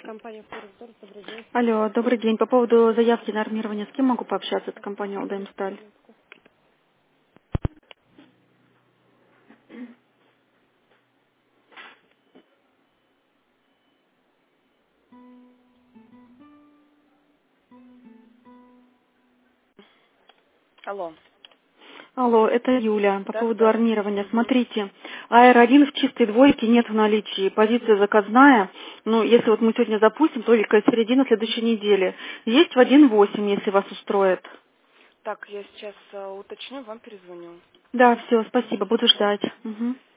Компания Форекс, добрый день. Алло, добрый день. По поводу заявки на армирование, с кем могу пообщаться? Это компания «Алдемсталь». Алло. Алло, это Юля. По поводу Да-да-да. армирования. Угу. Смотрите, АР-1 в чистой двойке нет в наличии. Позиция заказная. Ну, если вот мы сегодня запустим, только середина следующей недели. Есть в 1.8, если вас устроит. Так, я сейчас уточню, вам перезвоню. Да, все, спасибо, буду ждать. Мгм.